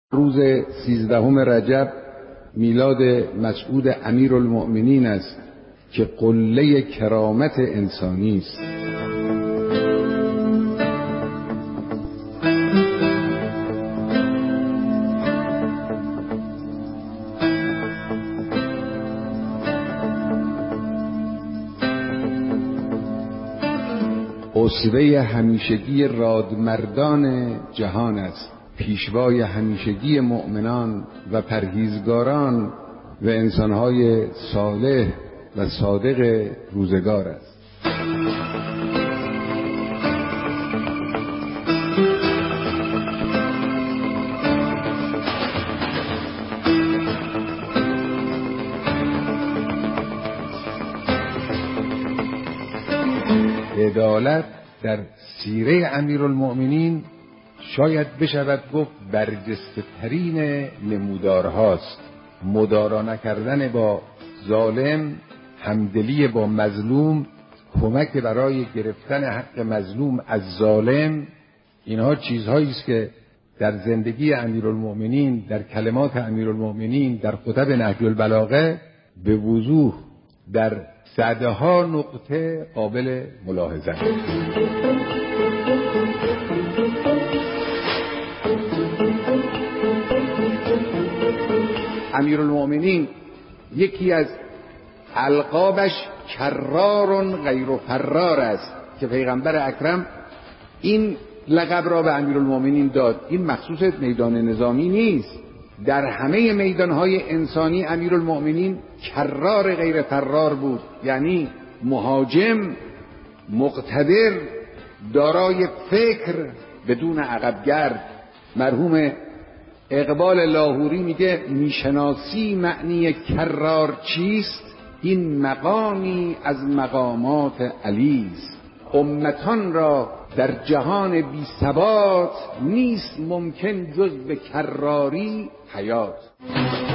روز 13 رجب میلاد مسعود امیرالمؤمنین است که قله کرامت انسانی است. اسوه همیشگی رادمردان جهان است، پیشوای همیشگی مؤمنان و پرهیزگاران و انسانهای صالح و صادق روزگار است. عدالت در سیره امیرالمؤمنین شاید بشود گفت برجسته ترین نمودارهاست. مدارا نکردن با ظالم، همدلی با مظلوم، کمک برای گرفتن حق مظلوم از ظالم، اینها چیزهایی است که در زندگی امیرالمؤمنین، در کلمات امیرالمؤمنین، در خطب نهج البلاغه به وضوح در صدها نقطه قابل ملاحظه است. امیرالمؤمنین یکی از القابش کرار غیر فرار است که پیغمبر اکرم این لقب را به امیرالمؤمنین داد. این مخصوص میدان نظامی نیست، در همه میدانهای انسانی امیرالمؤمنین کرار غیر فرار بود، یعنی مهاجم، مقتدر، دارای فکر بدون عقبگرد. مرحوم اقبال لاهوری میگه میشناسی معنی کرار چیست؟ این مقامی از مقامات علی است. امتان را در جهان بی ثبات نیست ممکن جز به کراری حیات.